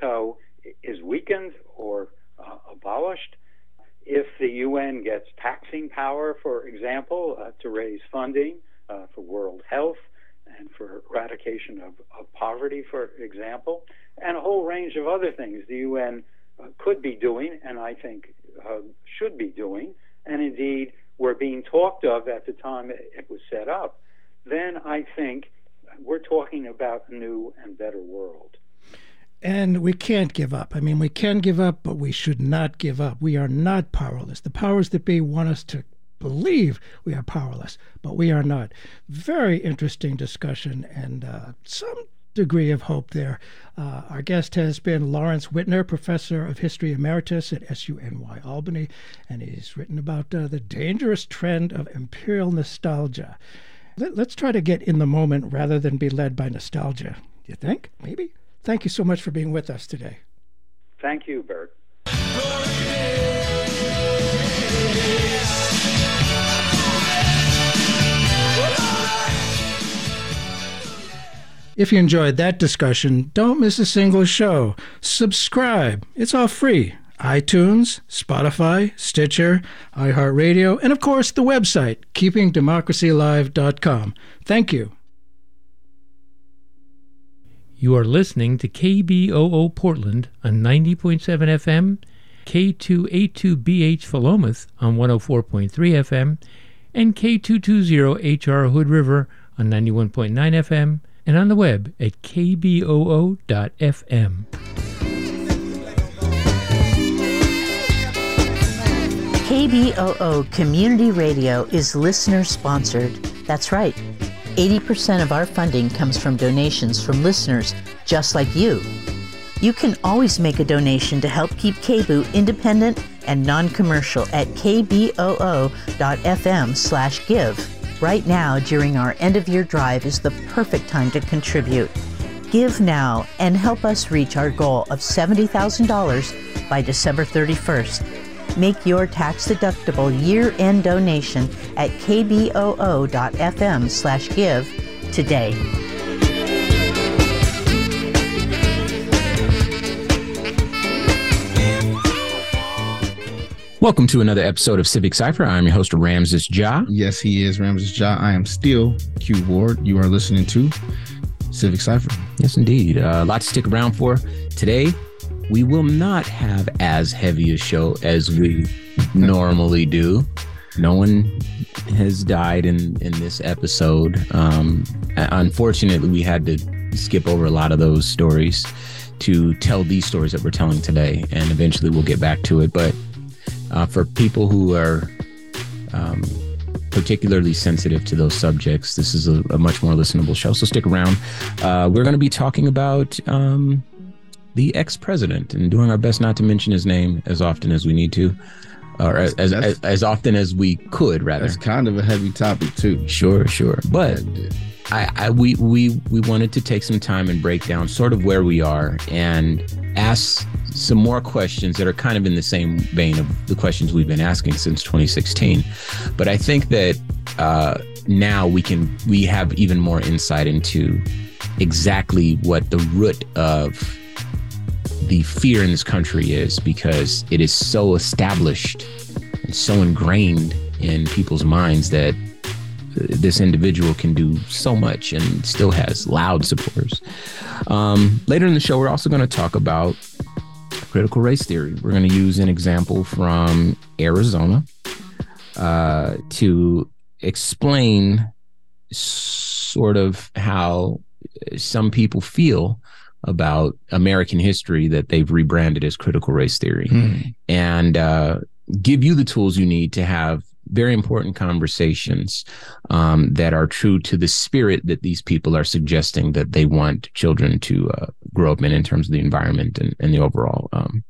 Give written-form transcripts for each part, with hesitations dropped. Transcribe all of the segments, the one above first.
veto is weakened or abolished, if the UN gets taxing power, for example, to raise funding for world health and for eradication of poverty, for example, and a whole range of other things the UN could be doing, and I think should be doing, and indeed were being talked of at the time it was set up, then I think we're talking about a new and better world. And we can't give up. I mean, we can give up, but we should not give up. We are not powerless. The powers that be want us to believe we are powerless, but we are not. Very interesting discussion and some degree of hope there. Our guest has been Lawrence Wittner, Professor of History Emeritus at SUNY Albany, and he's written about the dangerous trend of imperial nostalgia. Let's try to get in the moment rather than be led by nostalgia. Do you think? Maybe? Thank you so much for being with us today. Thank you, Bert. If you enjoyed that discussion, don't miss a single show. Subscribe. It's all free. iTunes, Spotify, Stitcher, iHeartRadio, and of course the website, keepingdemocracyalive.com. Thank you. You are listening to KBOO Portland on 90.7 FM, K282BH Philomath on 104.3 FM, and K220HR Hood River on 91.9 FM, and on the web at kboo.fm. KBOO Community Radio is listener-sponsored. That's right. 80% of our funding comes from donations from listeners just like you. You can always make a donation to help keep KBOO independent and non-commercial at kboo.fm/give. Right now, during our end-of-year drive, is the perfect time to contribute. Give now and help us reach our goal of $70,000 by December 31st. Make your tax-deductible year-end donation at kboo.fm/give today. Welcome to another episode of Civic Cypher. I'm your host, Ramses Ja. Yes, he is Ramses Ja. I am still Q Ward. You are listening to Civic Cypher. Yes, indeed. A lot to stick around for. Today, we will not have as heavy a show as we normally do. No one has died in this episode. Unfortunately, we had to skip over a lot of those stories to tell these stories that we're telling today, and eventually we'll get back to it. But for people who are particularly sensitive to those subjects, this is a much more listenable show, so stick around. We're going to be talking about the ex-president and doing our best not to mention his name as often as we need to, or as often as we could, rather. That's kind of a heavy topic, too. Sure. But we wanted to take some time and break down sort of where we are and ask some more questions that are kind of in the same vein of the questions we've been asking since 2016. But I think that now we have even more insight into exactly what the root of the fear in this country is, because it is so established and so ingrained in people's minds that this individual can do so much and still has loud supporters. Later in the show, we're also going to talk about critical race theory. We're going to use an example from Arizona to explain sort of how some people feel about American history that they've rebranded as critical race theory, and give you the tools you need to have very important conversations that are true to the spirit that these people are suggesting that they want children to grow up in terms of the environment and the overall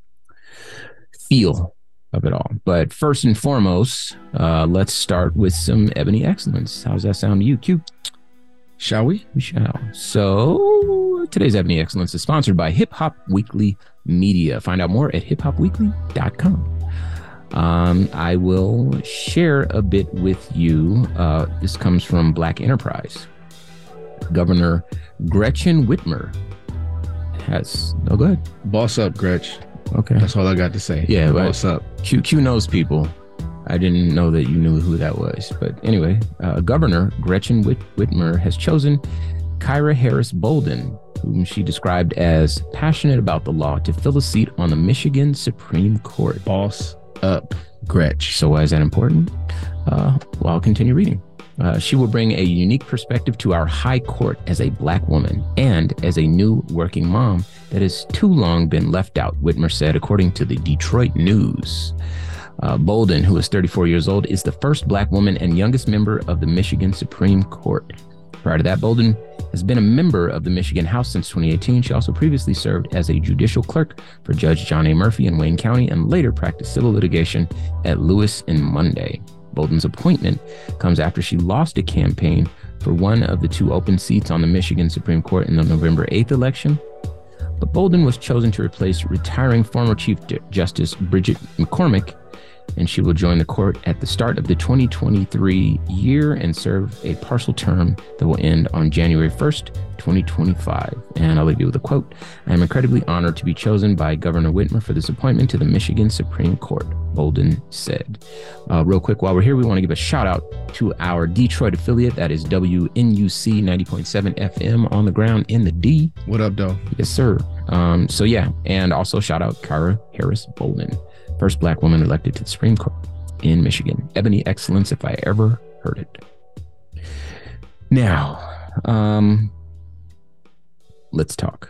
feel of it all. But first and foremost, let's start with some Ebony Excellence. How's that sound to you, Q? Shall we? We shall. So today's Ebony Excellence is sponsored by Hip Hop Weekly Media. Find out more at hiphopweekly.com. I will share a bit with you. This comes from Black Enterprise. Governor Gretchen Whitmer has. Oh, go ahead. Boss up, Gretch. Okay. That's all I got to say. Yeah, boss up. Q knows people. I didn't know that you knew who that was. But anyway, Governor Gretchen Whitmer has chosen Kyra Harris Bolden, whom she described as passionate about the law, to fill a seat on the Michigan Supreme Court. Boss up, Gretch. So why is that important? Well, I'll continue reading. She will bring a unique perspective to our high court as a Black woman and as a new working mom that has too long been left out, Whitmer said, according to the Detroit News. Bolden, who is 34 years old, is the first Black woman and youngest member of the Michigan Supreme Court. Prior to that, Bolden has been a member of the Michigan House since 2018. She also previously served as a judicial clerk for Judge John A. Murphy in Wayne County and later practiced civil litigation at Lewis and Monday. Bolden's appointment comes after she lost a campaign for one of the two open seats on the Michigan Supreme Court in the November 8th election. But Bolden was chosen to replace retiring former Chief Justice Bridget McCormick, and she will join the court at the start of the 2023 year and serve a partial term that will end on January 1st, 2025. And I'll leave you with a quote. "I am incredibly honored to be chosen by Governor Whitmer for this appointment to the Michigan Supreme Court," Bolden said. Real quick, while we're here, we want to give a shout out to our Detroit affiliate. That is WNUC 90.7 FM on the ground in the D. What up, though? Yes, sir. So yeah, and also shout out Kyra Harris Bolden, first Black woman elected to the Supreme Court in Michigan. Ebony excellence, if I ever heard it. Now, let's talk.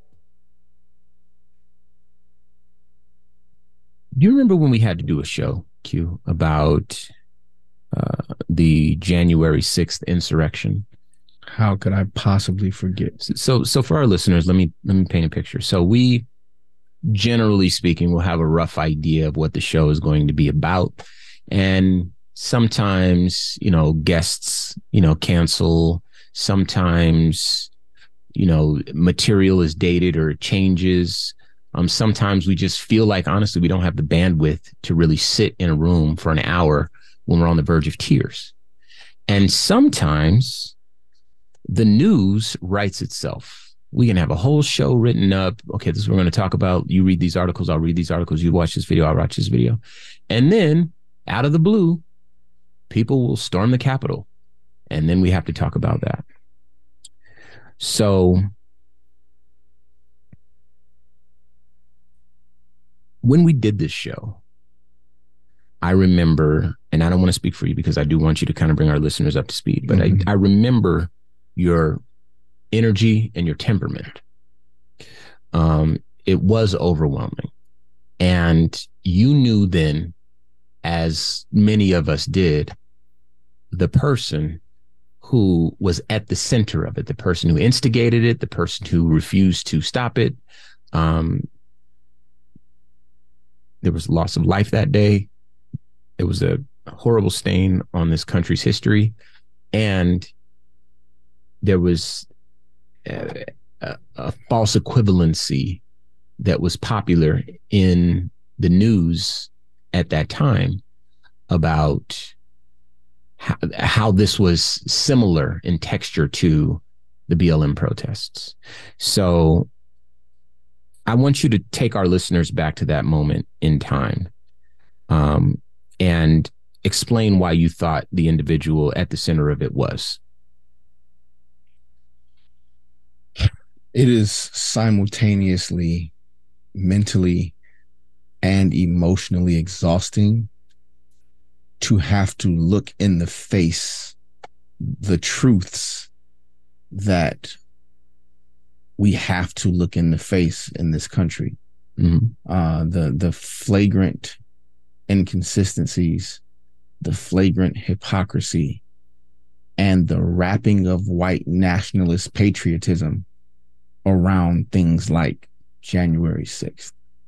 Do you remember when we had to do a show, Q, about the January 6th insurrection? How could I possibly forget? So for our listeners, let me paint a picture. So we, generally speaking, will have a rough idea of what the show is going to be about. And sometimes, guests, cancel. Sometimes, material is dated or it changes. Sometimes we just feel like, honestly, we don't have the bandwidth to really sit in a room for an hour when we're on the verge of tears. And sometimes the news writes itself. We can have a whole show written up. Okay, this is what we're going to talk about. You read these articles, I'll read these articles. You watch this video, I'll watch this video. And then out of the blue, people will storm the Capitol. And then we have to talk about that. So when we did this show, I remember, and I don't want to speak for you because I do want you to kind of bring our listeners up to speed, but I remember your energy and your temperament. It was overwhelming. And you knew then, as many of us did, the person who was at the center of it, the person who instigated it, the person who refused to stop it. There was loss of life that day. It was a horrible stain on this country's history. And there was a false equivalency that was popular in the news at that time about how this was similar in texture to the BLM protests. So I want you to take our listeners back to that moment in time, and explain why you thought the individual at the center of it was. It is simultaneously mentally and emotionally exhausting to have to look in the face the truths that we have to look in the face in this country. Mm-hmm. The flagrant inconsistencies, the flagrant hypocrisy, and the wrapping of white nationalist patriotism around things like January 6th.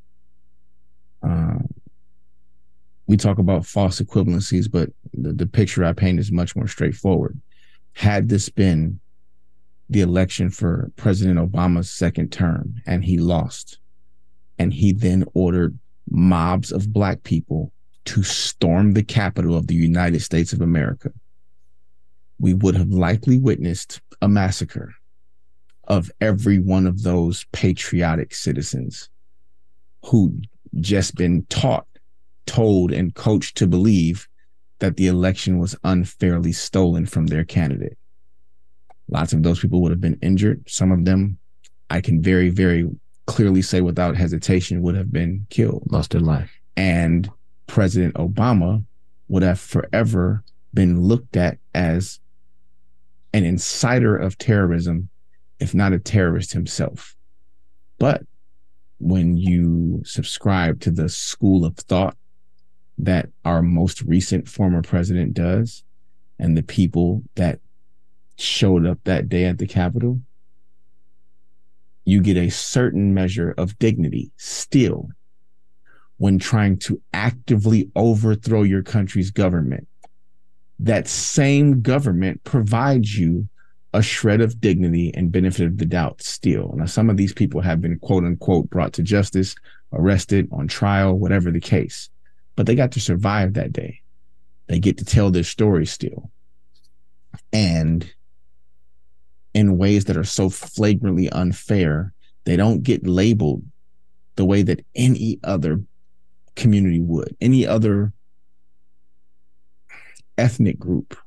We talk about false equivalencies, but the picture I paint is much more straightforward. Had this been the election for President Obama's second term and he lost, and he then ordered mobs of Black people to storm the Capitol of the United States of America, we would have likely witnessed a massacre of every one of those patriotic citizens who just been taught, told, and coached to believe that the election was unfairly stolen from their candidate. Lots of those people would have been injured. Some of them, I can very, very clearly say without hesitation, would have been killed. Lost their life. And President Obama would have forever been looked at as an inciter of terrorism, if not a terrorist himself. But when you subscribe to the school of thought that our most recent former president does, and the people that showed up that day at the Capitol, you get a certain measure of dignity still when trying to actively overthrow your country's government. That same government provides you a shred of dignity and benefit of the doubt still. Now, some of these people have been, quote unquote, brought to justice, arrested, on trial, whatever the case, but they got to survive that day. They get to tell their story still. And in ways that are so flagrantly unfair, they don't get labeled the way that any other community would, any other ethnic group,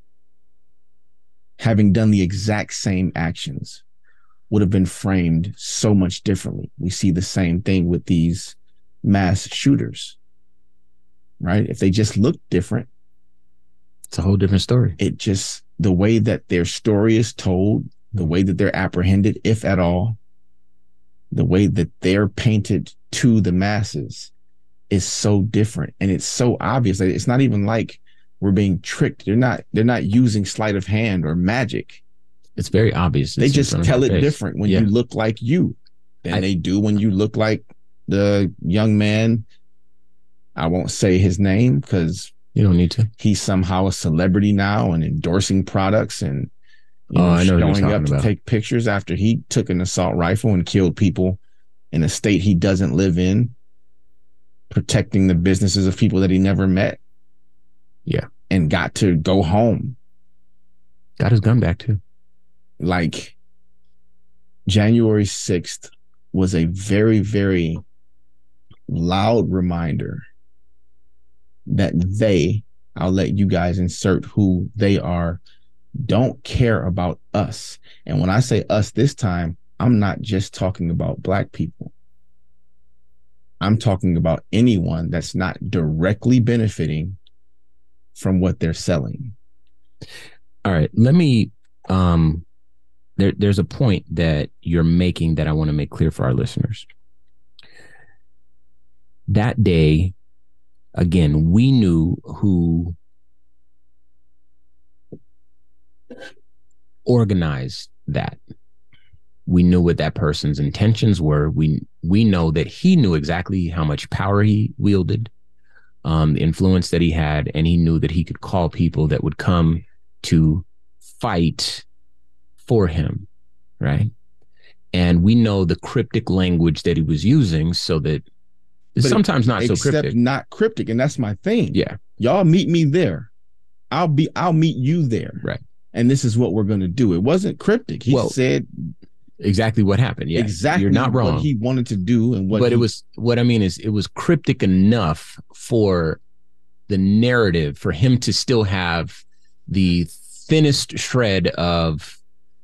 having done the exact same actions, would have been framed so much differently. We see the same thing with these mass shooters, right? If they just look different, it's a whole different story. It just, the way that their story is told, the way that they're apprehended, if at all, the way that they're painted to the masses is so different. And it's so obvious that it's not even like we're being tricked. They're not using sleight of hand or magic. It's very obvious. They just tell it different when you look like you than they do when you look like the young man. I won't say his name because you don't need to. He's somehow a celebrity now and endorsing products and showing up to take pictures after he took an assault rifle and killed people in a state he doesn't live in, protecting the businesses of people that he never met. Yeah. And got to go home. Got his gun back too. Like, January 6th was a very, very loud reminder that I'll let you guys insert who they are, don't care about us. And when I say us this time, I'm not just talking about Black people. I'm talking about anyone that's not directly benefiting from what they're selling. All right, let me, there's a point that you're making that I want to make clear for our listeners. That day, again, we knew who organized that. We knew what that person's intentions were. We know that he knew exactly how much power he wielded, the influence that he had, and he knew that he could call people that would come to fight for him, right? And we know the cryptic language that he was using, so that it's sometimes not so cryptic. Except not cryptic, and that's my thing. Yeah. Y'all meet me there. I'll meet you there. Right. And this is what we're going to do. It wasn't cryptic. He said exactly what happened. Yeah. Exactly. You're not wrong. What he wanted to do and it was cryptic enough for the narrative for him to still have the thinnest shred of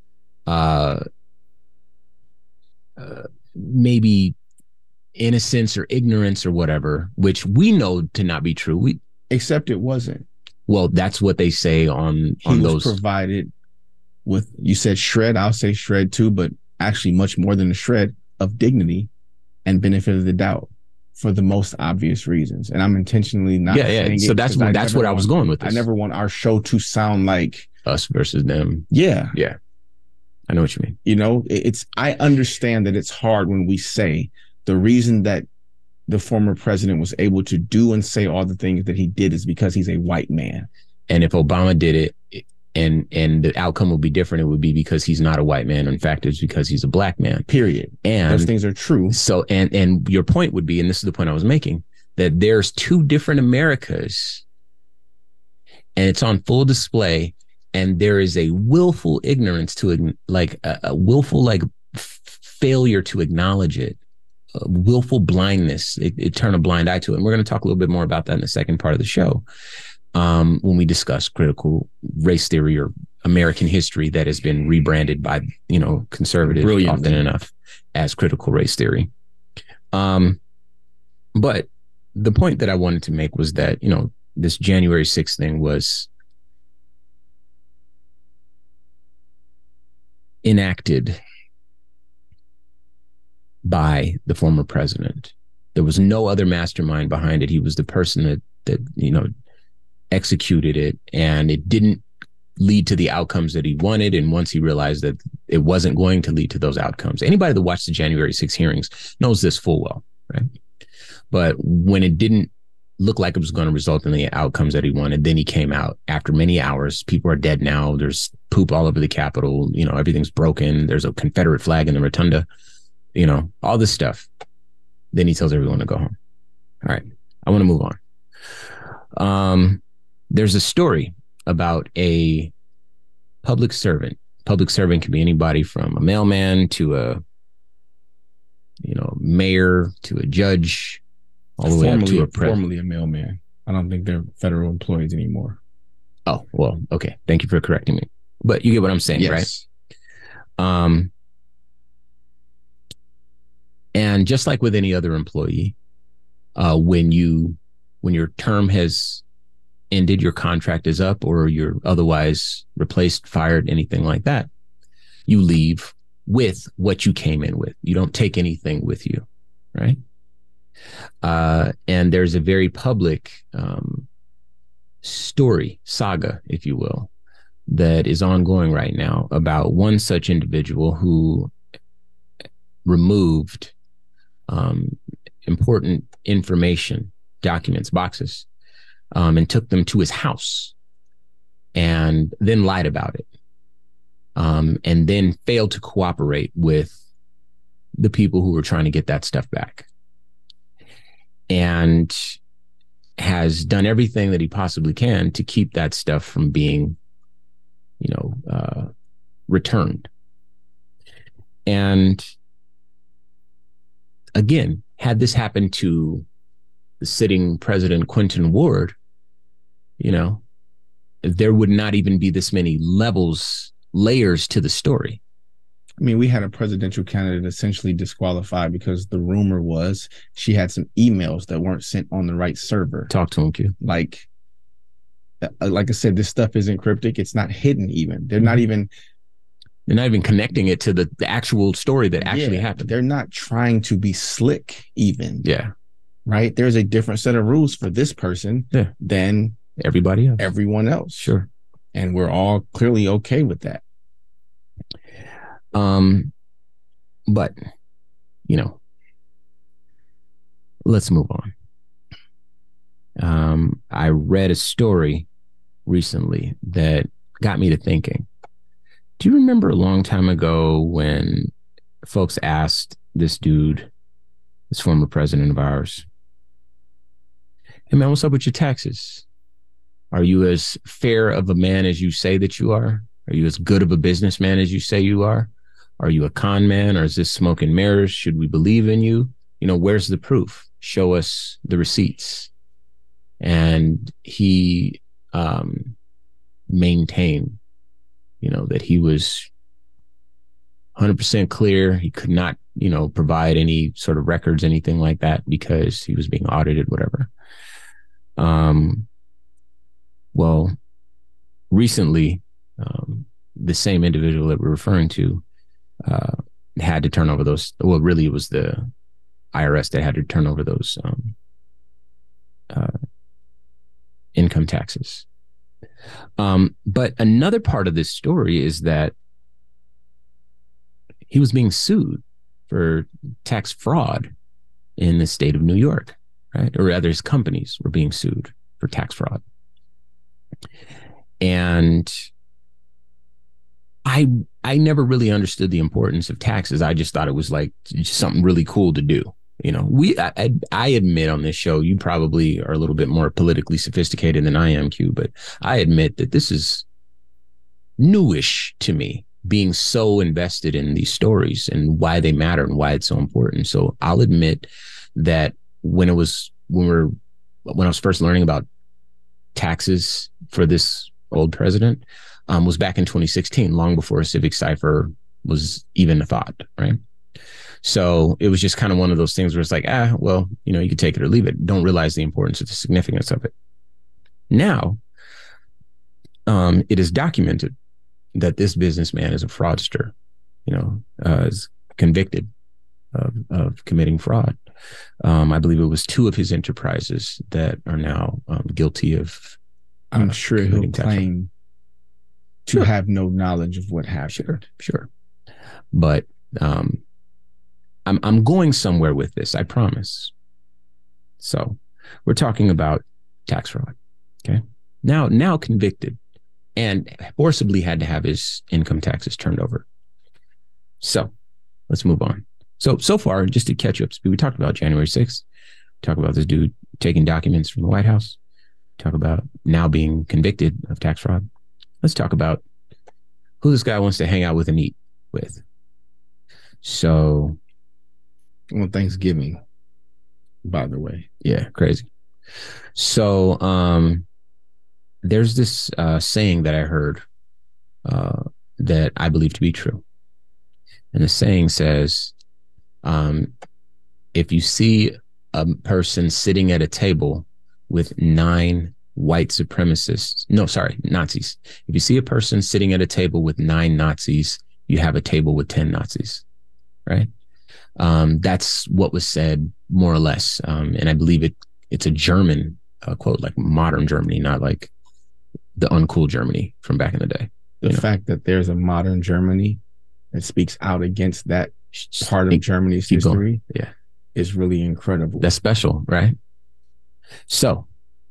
maybe innocence or ignorance or whatever, which we know to not be true. Except it wasn't. Well, that's what they say on those. He was provided with, you said shred, I'll say shred too, but actually much more than a shred of dignity and benefit of the doubt for the most obvious reasons. And I'm intentionally not saying it. So that's what I was going with this. I never want our show to sound like us versus them. Yeah. Yeah. I know what you mean. You know, I understand that it's hard when we say the reason that the former president was able to do and say all the things that he did is because he's a white man. And if Obama did it and the outcome would be different, it would be because he's not a white man. In fact, it's because he's a Black man. Period. And those things are true. So, and your point would be, and this is the point I was making, that there's two different Americas and it's on full display. And there is a willful ignorance to like a willful like failure to acknowledge it, a willful blindness. It turn a blind eye to it. And we're going to talk a little bit more about that in the second part of the show when we discuss critical race theory or American history that has been rebranded by, you know, conservatives often enough as critical race theory. But the point that I wanted to make was that, you know, this January 6th thing was enacted by the former president. There was no other mastermind behind it. He was the person that you know, executed it, and it didn't lead to the outcomes that he wanted. And once he realized that it wasn't going to lead to those outcomes, anybody that watched the January 6th hearings knows this full well, right? But when it didn't look like it was going to result in the outcomes that he wanted, then he came out after many hours. People are dead now. There's poop all over the Capitol. You know, everything's broken. There's a Confederate flag in the rotunda, you know, all this stuff. Then he tells everyone to go home. All right, I want to move on. There's a story about a public servant. Public servant can be anybody from a mailman to a, you know, mayor to a judge, all the way up to a president. Formerly a mailman. I don't think they're federal employees anymore. Oh, well, okay. Thank you for correcting me. But you get what I'm saying, yes. Right? And just like with any other employee, when your term has ended, your contract is up, or you're otherwise replaced, fired, anything like that, you leave with what you came in with. You don't take anything with you, right? And there's a very public saga, if you will, that is ongoing right now about one such individual who removed important information, documents, boxes, and took them to his house and then lied about it. And then failed to cooperate with the people who were trying to get that stuff back, and has done everything that he possibly can to keep that stuff from being, you know, returned. And again, had this happened to the sitting president, Quentin Ward, you know, there would not even be this many layers to the story. I mean, we had a presidential candidate essentially disqualified because the rumor was she had some emails that weren't sent on the right server. Talk to him, Q. Like I said, this stuff isn't cryptic. It's not hidden even. They're not even connecting it to the actual story that actually happened. They're not trying to be slick even. Yeah. Right? There's a different set of rules for this person than everyone else. Sure. And we're all clearly okay with that. But, you know, let's move on. I read a story recently that got me to thinking. Do you remember a long time ago when folks asked this dude, this former president of ours, hey man, what's up with your taxes? Are you as fair of a man as you say that you are? Are you as good of a businessman as you say you are? Are you a con man, or is this smoke and mirrors? Should we believe in you? You know, where's the proof? Show us the receipts. And he maintained, you know, that he was 100% clear. He could not, you know, provide any sort of records, anything like that, because he was being audited, whatever. Well, recently, the same individual that we're referring to had to turn over those. Well, really, it was the IRS that had to turn over those income taxes. But another part of this story is that he was being sued for tax fraud in the state of New York, right? Or rather, his companies were being sued for tax fraud. And I never really understood the importance of taxes. I just thought it was like just something really cool to do. You know, I admit on this show, you probably are a little bit more politically sophisticated than I am, Q, but I admit that this is newish to me, being so invested in these stories and why they matter and why it's so important. So I'll admit that when I was first learning about taxes for this old president, was back in 2016, long before a civic cipher was even a thought, right? So it was just kind of one of those things where it's like, well, you could take it or leave it. Don't realize the importance of the significance of it. Now, it is documented that this businessman is a fraudster, is convicted of committing fraud. I believe it was 2 of his enterprises that are now guilty of. I'm sure he'll claim to have no knowledge of what happened. Sure. But I'm going somewhere with this, I promise. So we're talking about tax fraud. Okay. Now convicted and forcibly had to have his income taxes turned over. So let's move on. So far, just to catch you up to speed, we talked about January 6th. Talk about this dude taking documents from the White House. Talk about now being convicted of tax fraud. Let's talk about who this guy wants to hang out with and eat with. So, on Thanksgiving, by the way. Yeah, crazy. So, there's this saying that I heard that I believe to be true. And the saying says, if you see a person sitting at a table with 9 Nazis. If you see a person sitting at a table with 9 Nazis, you have a table with 10 Nazis, right? That's what was said more or less. And I believe it's a German quote, like modern Germany, not like the uncool Germany from back in the day. The fact that there's a modern Germany that speaks out against that part of Germany's history is really incredible. That's special, right? So,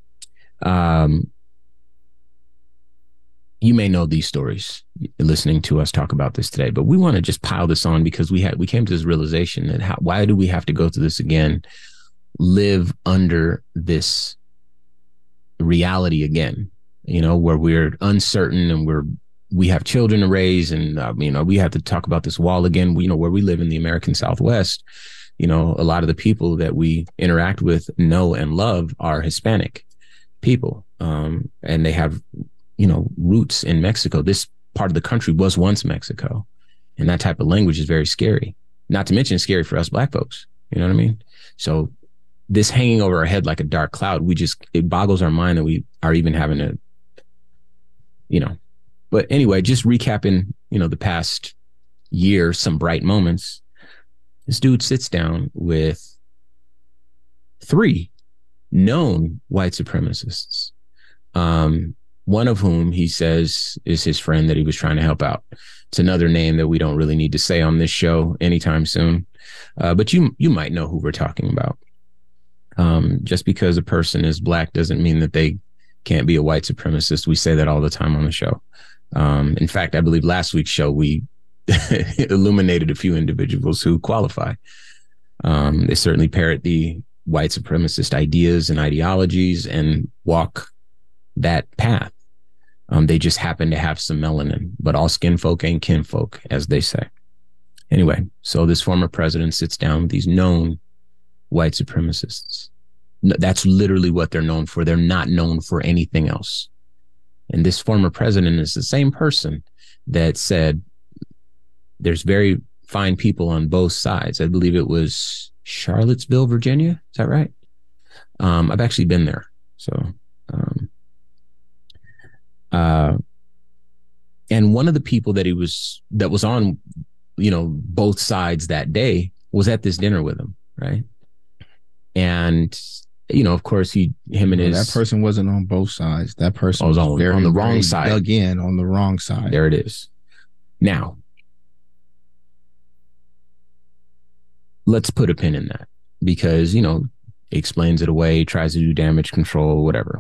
you may know these stories listening to us talk about this today, but we want to just pile this on because we came to this realization that why do we have to go through this again, live under this reality again, where we're uncertain and we have children to raise and, we have to talk about this wall again, where we live in the American Southwest. A lot of the people that we interact with, know, and love are Hispanic people. And they have, roots in Mexico. This part of the country was once Mexico. And that type of language is very scary. Not to mention scary for us Black folks. You know what I mean? So this hanging over our head like a dark cloud, it boggles our mind that we are even having to, But anyway, just recapping, the past year, some bright moments. This dude sits down with 3 known white supremacists. One of whom he says is his friend that he was trying to help out. It's another name that we don't really need to say on this show anytime soon. But you might know who we're talking about. Just because a person is Black doesn't mean that they can't be a white supremacist. We say that all the time on the show. In fact, I believe last week's show, we illuminated a few individuals who qualify. They certainly parrot the white supremacist ideas and ideologies and walk that path. They just happen to have some melanin, but all skin folk ain't kin folk, as they say. Anyway, so this former president sits down with these known white supremacists. That's literally what they're known for. They're not known for anything else. And this former president is the same person that said there's very fine people on both sides. I believe it was Charlottesville, Virginia. Is that right? I've actually been there. So, and one of the people that was on, both sides that day was at this dinner with him. Right. And, of course, him and his... That person wasn't on both sides. That person was on the wrong side. Dug in on the wrong side. There it is. Now, let's put a pin in that because, explains it away, tries to do damage control, whatever.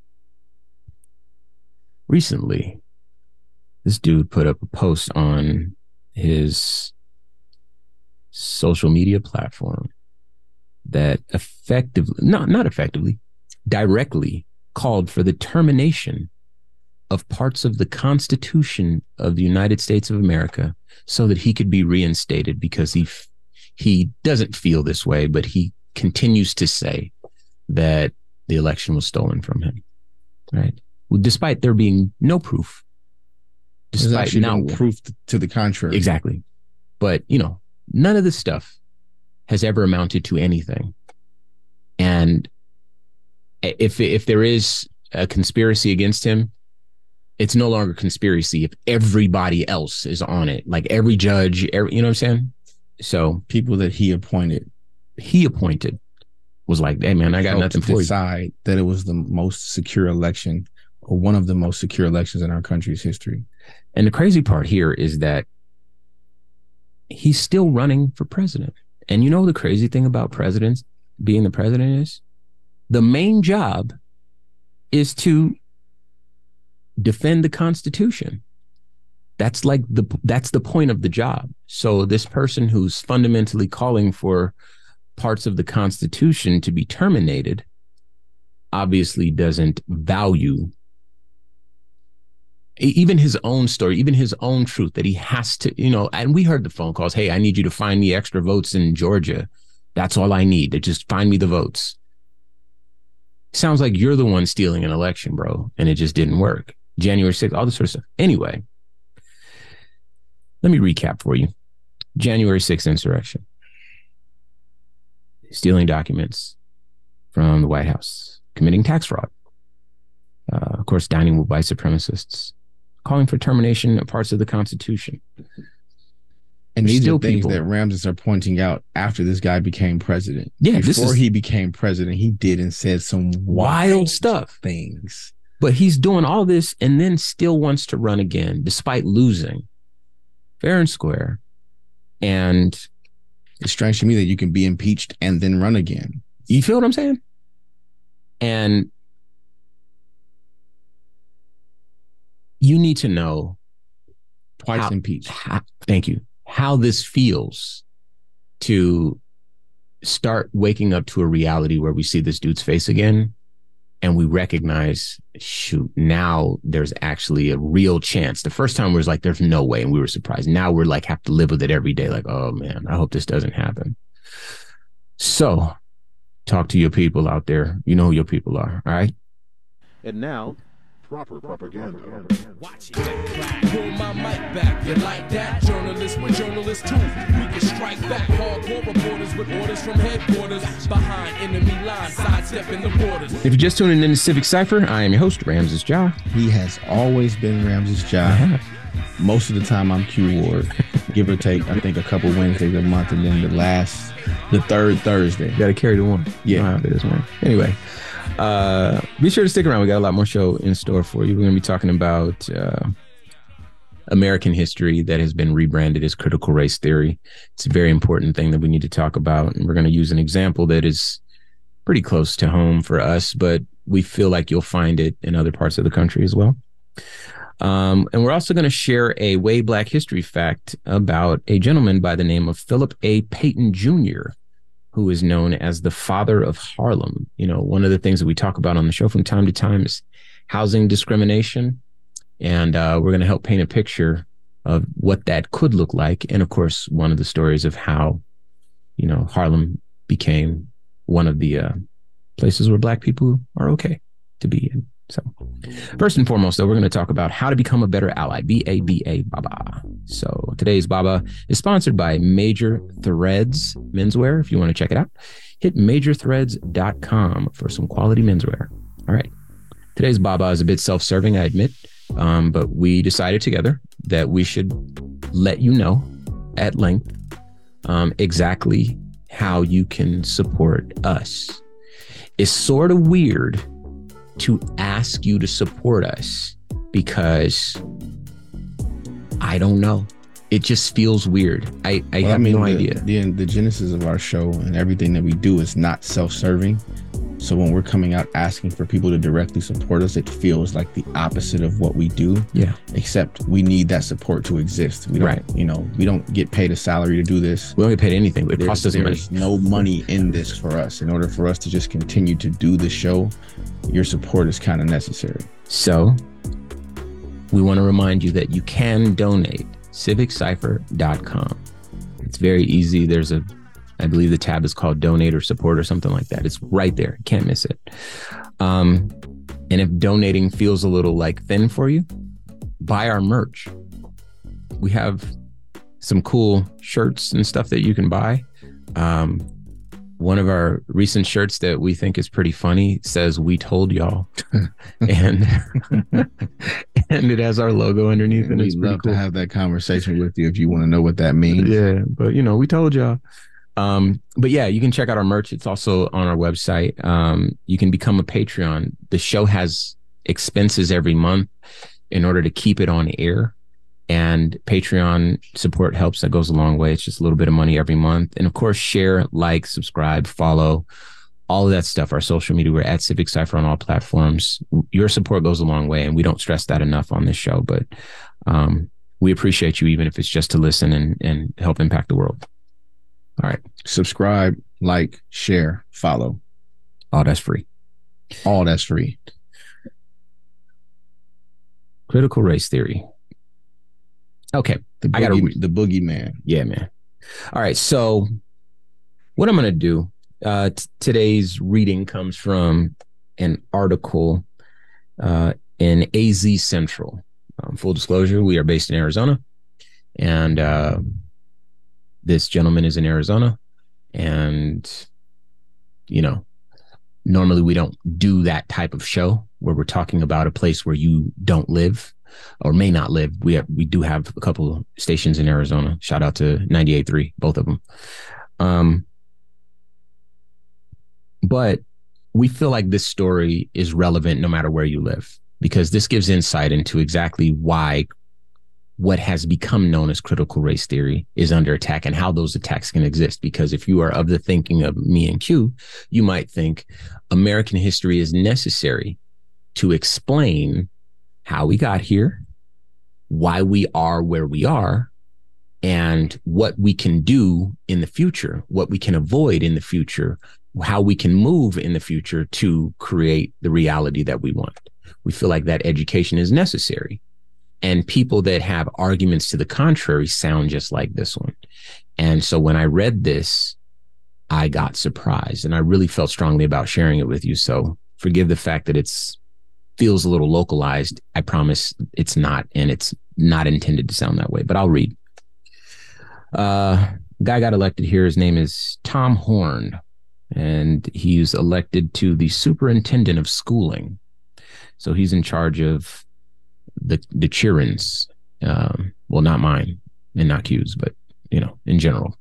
Recently, this dude put up a post on his social media platform that directly called for the termination of parts of the Constitution of the United States of America so that he could be reinstated, because he doesn't feel this way, but he continues to say that the election was stolen from him, right? Well, despite there being no proof. Despite no proof to the contrary. Exactly. But, none of this stuff has ever amounted to anything. And if there is a conspiracy against him, it's no longer conspiracy if everybody else is on it. Like every judge, you know what I'm saying? So people that he appointed was like, hey man, I got nothing for you. Decide that it was the most secure election, or one of the most secure elections in our country's history. And the crazy part here is that he's still running for president. And the crazy thing about presidents being the president is the main job is to defend the Constitution. That's the point of the job. So this person who's fundamentally calling for parts of the Constitution to be terminated obviously doesn't value even his own story, even his own truth, that he has to, and we heard the phone calls. Hey, I need you to find me extra votes in Georgia. That's all I need, to just find me the votes. Sounds like you're the one stealing an election, bro. And it just didn't work. January 6th, all this sort of stuff. Anyway, let me recap for you. January 6th insurrection. Stealing documents from the White House. Committing tax fraud. Of course, dining with white supremacists. Calling for termination of parts of the Constitution. And these are things that Ramses are pointing out after this guy became president. Yeah, before he became president, he did and said some wild stuff. Things. But he's doing all this and then still wants to run again, despite losing fair and square. And it's strange to me that you can be impeached and then run again. You feel what I'm saying? And you need to know twice impeached. Thank you. How this feels to start waking up to a reality where we see this dude's face again and we recognize, shoot, now there's actually a real chance. The first time we was like, there's no way, and we were surprised. Now we're like, have to live with it every day. Like, oh man, I hope this doesn't happen. So talk to your people out there. You know who your people are, all right? And now, proper propaganda. Watch it. Pull my mic back. You like that? Journalists with journalists too. We can strike back. Hardcore reporters with orders from headquarters. Behind enemy lines, sidestepping the borders. If you're just tuning in to Civic Cypher, I am your host, Ramses Ja. He has always been Ramses Ja. Most of the time I'm Q Ward. Give or take, I think a couple Wednesdays a month, and then the third Thursday. You gotta carry the one. Yeah. You know how it is, man. Anyway. Be sure to stick around. We got a lot more show in store for you. We're going to be talking about American history that has been rebranded as critical race theory. It's a very important thing that we need to talk about. And we're going to use an example that is pretty close to home for us, but we feel like you'll find it in other parts of the country as well. And we're also going to share a way Black history fact about a gentleman by the name of Philip A. Payton Jr., who is known as the father of Harlem. One of the things that we talk about on the show from time to time is housing discrimination. And we're going to help paint a picture of what that could look like. And of course, one of the stories of how, Harlem became one of the places where Black people are okay to be in. So first and foremost, though, we're going to talk about how to become a better ally. BABA, Baba. So today's Baba is sponsored by Major Threads Menswear. If you want to check it out, hit majorthreads.com for some quality menswear. All right. Today's Baba is a bit self-serving, I admit, but we decided together that we should let you know at length exactly how you can support us. It's sort of weird to ask you to support us because I don't know. It just feels weird. I have no idea. The genesis of our show and everything that we do is not self-serving. So when we're coming out asking for people to directly support us, it feels like the opposite of what we do. Yeah. Except we need that support to exist. We don't, we don't get paid a salary to do this. We don't get paid anything. It costs us money. There's no money in this for us. In order for us to just continue to do the show, your support is kind of necessary. So we want to remind you that you can donate. CivicCypher.com. It's very easy. I believe the tab is called Donate or Support or something like that. It's right there. You can't miss it. And if donating feels a little like thin for you, buy our merch. We have some cool shirts and stuff that you can buy. One of our recent shirts that we think is pretty funny says, "We told y'all," and it has our logo underneath. And we'd love to have that conversation with you if you want to know what that means. Yeah, but we told y'all. But yeah, you can check out our merch. It's also on our website. You can become a Patreon. The show has expenses every month in order to keep it on air. And Patreon support helps. That goes a long way. It's just a little bit of money every month. And of course, share, like, subscribe, follow, all of that stuff. Our social media, we're at Civic Cypher on all platforms. Your support goes a long way, and we don't stress that enough on this show. But we appreciate you, even if it's just to listen and help impact the world. All right. Subscribe, like, share, follow. All that's free. All that's free. Critical race theory. Okay. The boogeyman. Yeah, man. All right. So what I'm going to do, today's reading comes from an article in AZ Central. Full disclosure, we are based in Arizona. And this gentleman is in Arizona. And, normally we don't do that type of show where we're talking about a place where you don't live or may not live. We do have a couple stations in Arizona. Shout out to 98.3, both of them. But we feel like this story is relevant no matter where you live, because this gives insight into exactly why what has become known as critical race theory is under attack and how those attacks can exist. Because if you are of the thinking of me and Q, you might think American history is necessary to explain how we got here, why we are where we are, and what we can do in the future, what we can avoid in the future, how we can move in the future to create the reality that we want. We feel like that education is necessary. And people that have arguments to the contrary sound just like this one. And so when I read this, I got surprised, and I really felt strongly about sharing it with you. So forgive the fact that it's feels a little localized. I promise it's not, and it's not intended to sound that way, but I'll read. Guy got elected here. His name is Tom Horn, and he's elected to the superintendent of schooling. So he's in charge of the children's, well, not mine and not Q's, but, in general.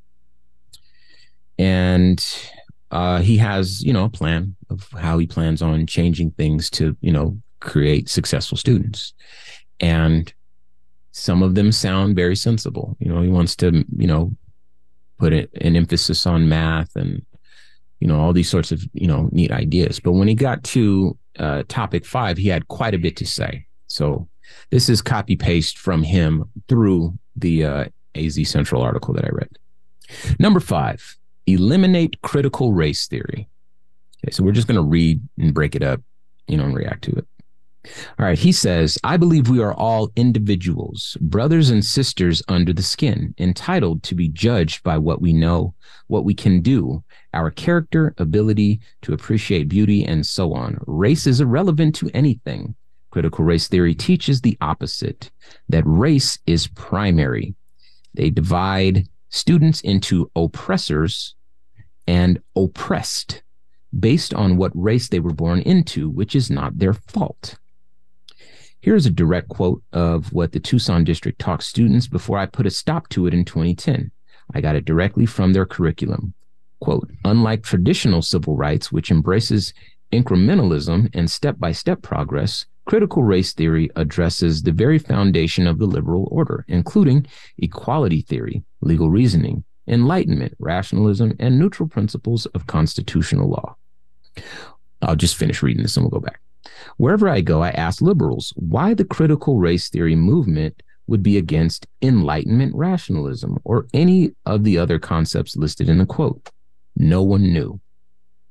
And he has, a plan of how he plans on changing things to, create successful students. And some of them sound very sensible. He wants to, put an emphasis on math and, all these sorts of, neat ideas. But when he got to topic 5, he had quite a bit to say. So this is copy paste from him through the AZ Central article that I read. Number 5, eliminate critical race theory. Okay, so we're just going to read and break it up, and react to it. All right, he says, I believe we are all individuals, brothers and sisters under the skin, entitled to be judged by what we know, what we can do, our character, ability to appreciate beauty, and so on. Race is irrelevant to anything. Critical race theory teaches the opposite, that race is primary. They divide students into oppressors and oppressed based on what race they were born into, which is not their fault. Here's a direct quote of what the Tucson district taught students before I put a stop to it in 2010. I got it directly from their curriculum. Quote, unlike traditional civil rights, which embraces incrementalism and step-by-step progress, critical race theory addresses the very foundation of the liberal order, including equality theory, legal reasoning, enlightenment, rationalism, and neutral principles of constitutional law. I'll just finish reading this and we'll go back. Wherever I go, I ask liberals why the critical race theory movement would be against enlightenment rationalism or any of the other concepts listed in the quote. No one knew.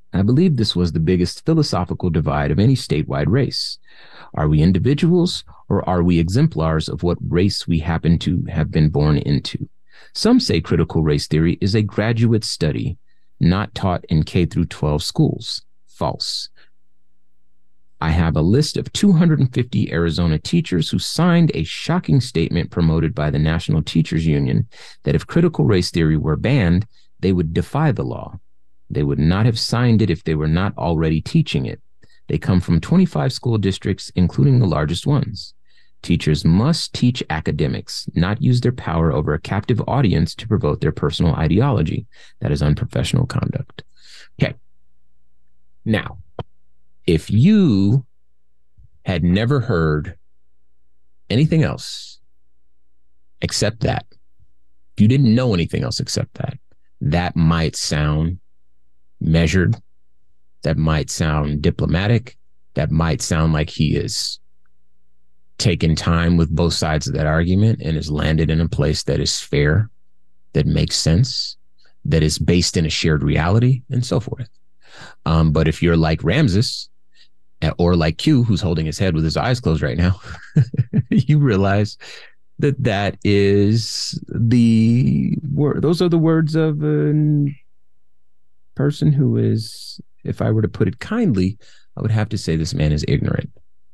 I believe this was the biggest philosophical divide of any statewide race. Are we individuals or are we exemplars of what race we happen to have been born into? Some say critical race theory is a graduate study not taught in K through 12 schools. False. I have a list of 250 Arizona teachers who signed a shocking statement promoted by the National Teachers Union that if critical race theory were banned, they would defy the law. They would not have signed it if they were not already teaching it. They come from 25 school districts, including the largest ones. Teachers must teach academics, not use their power over a captive audience to promote their personal ideology. That is unprofessional conduct. Okay. Now, if you had never heard anything else except that, if you didn't know anything else except that, that might sound measured. That might sound diplomatic. That might sound like he is taken time with both sides of that argument and has landed in a place that is fair, that makes sense, that is based in a shared reality, and so forth. But if you're like Ramses or like Q, who's holding his head with his eyes closed right now, you realize that that is the word. Those are the words of a person who is, if I were to put it kindly, I would have to say this man is ignorant.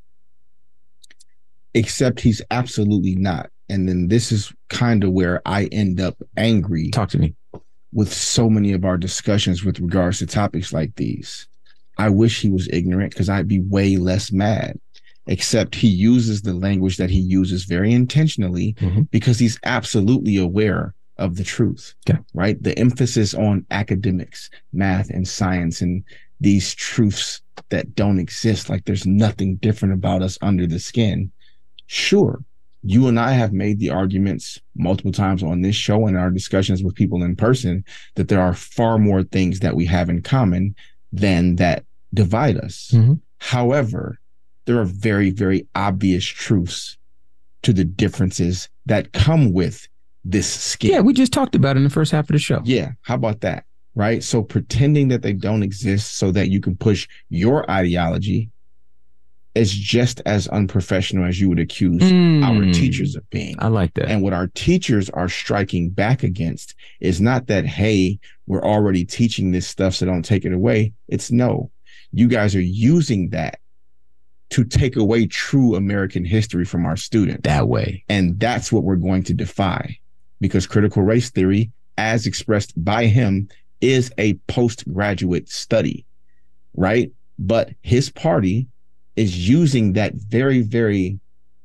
Except he's absolutely not. And then this is kind of where I end up angry. Talk to me. With so many of our discussions with regards to topics like these. I wish he was ignorant because I'd be way less mad. Except he uses the language that he uses very intentionally because he's absolutely aware of the truth, right? The emphasis on academics, math and science and these truths that don't exist, like there's nothing different about us under the skin. Sure, you and I have made the arguments multiple times on this show and our discussions with people in person that there are far more things that we have in common than that divide us. However, there are very, very obvious truths to the differences that come with this skin. Yeah, we just talked about it in the first half of the show. Yeah, how about that? Right? So pretending that they don't exist so that you can push your ideology is just as unprofessional as you would accuse our teachers of being. I like that. And what our teachers are striking back against is not that, hey, we're already teaching this stuff, so don't take it away. It's no, you guys are using that to take away true American history from our students. That way. And that's what we're going to defy, because critical race theory, as expressed by him, is a postgraduate study, right? But his party is using that very, very,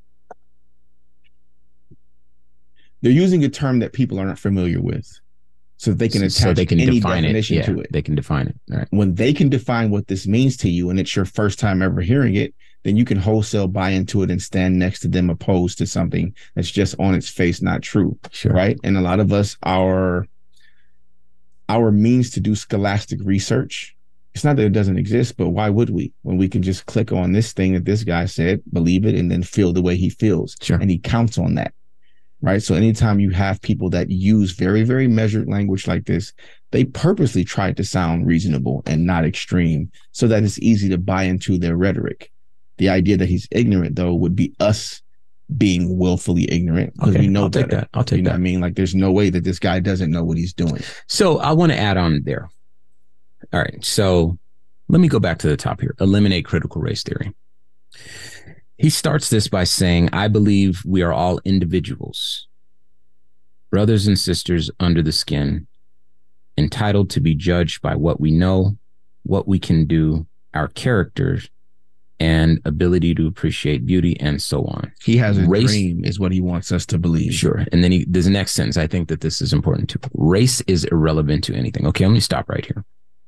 they're using a term that people aren't familiar with so they can attach any definition to it. They can define it. Right. When they can define what this means to you and it's your first time ever hearing it, then you can wholesale buy into it and stand next to them opposed to something that's just on its face not true. Sure. Right? And a lot of us, our means to do scholastic research, it's not that it doesn't exist, but why would we? When we can just click on this thing that this guy said, believe it, and then feel the way he feels. Sure. And he counts on that. Right? So anytime you have people that use very, very measured language like this, they purposely try to sound reasonable and not extreme so that it's easy to buy into their rhetoric. The idea that he's ignorant, though, would be us being willfully ignorant because we know better. Take that. I'll take you know that. what I mean? Like there's no way that this guy doesn't know what he's doing. So I want to add on there. All right. So let me go back to the top here. Eliminate critical race theory. He starts this by saying, I believe we are all individuals, brothers and sisters under the skin, entitled to be judged by what we know, what we can do, our characters, and ability to appreciate beauty, and so on. He has a dream is what he wants us to believe. Sure. And then there's the next sentence. I think that this is important too. Race is irrelevant to anything. Okay, let me stop right here.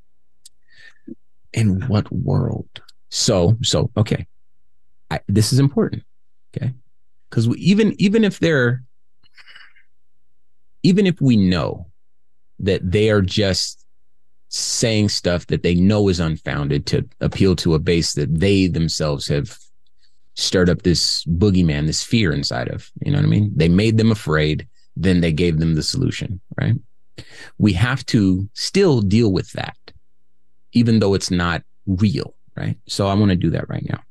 In what world? So okay. This is important. Okay. Because even if we know that they are just saying stuff that they know is unfounded to appeal to a base that they themselves have stirred up this boogeyman, this fear inside of, you know what I mean? They made them afraid, then they gave them the solution, right? We have to still deal with that. even though it's not real, right? So I want to do that right now.